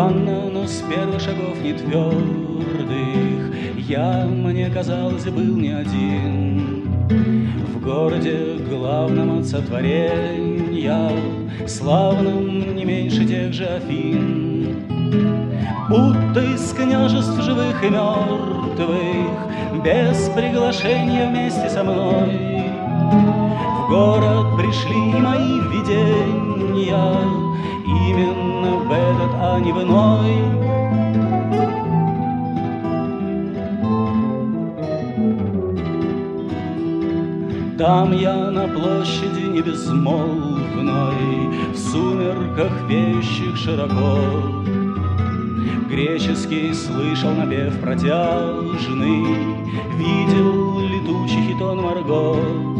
Странно, но с первых шагов не твердых я, мне казалось, был не один. В городе главном от сотворения, славном не меньше тех же Афин, будто из княжеств живых и мертвых, без приглашения вместе со мной в город пришли мои видения, именно в этот, а не в иной. Там я на площади небезмолвной, в сумерках веющих широко, греческий слышал напев протяжный, видел летучий хитон Марго.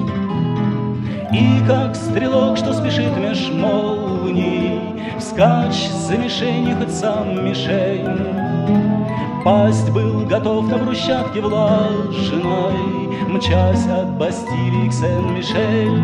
И как стрелок, что спешит меж молний, вскачь за мишень, хоть сам мишень, пасть был готов на брусчатке влажной, мчась от Бастилии к Сен-Мишель.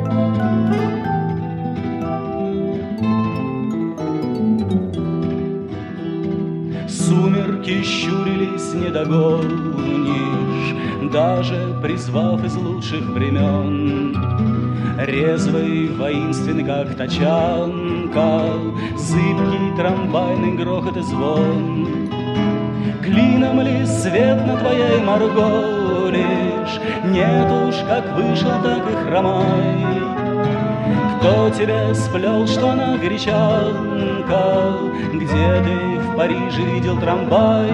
Сумерки щурились, не догонишь, даже призвав из лучших времен. Резвый, воинственный, как тачанка, зыбкий трамвайный грохот и звон. Клином ли свет на твоей Марго лишь? Нет уж, как вышел, так и хромай. Кто тебе сплел, что она гречанка? Где ты в Париже видел трамвай?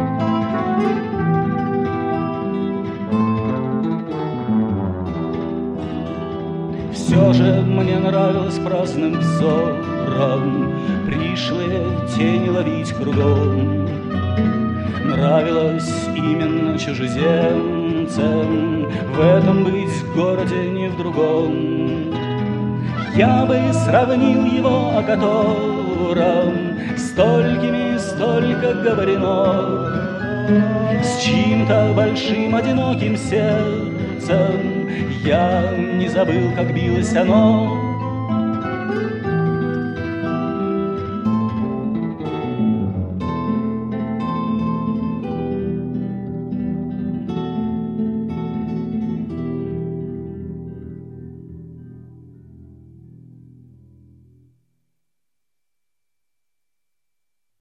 Все же мне нравилось праздным взором пришлые тени ловить кругом. Нравилось именно чужеземцам в этом быть в городе, не в другом. Я бы сравнил его, о котором столькими столько говорено, с чьим-то большим одиноким сердцем. Я не забыл, как билось оно.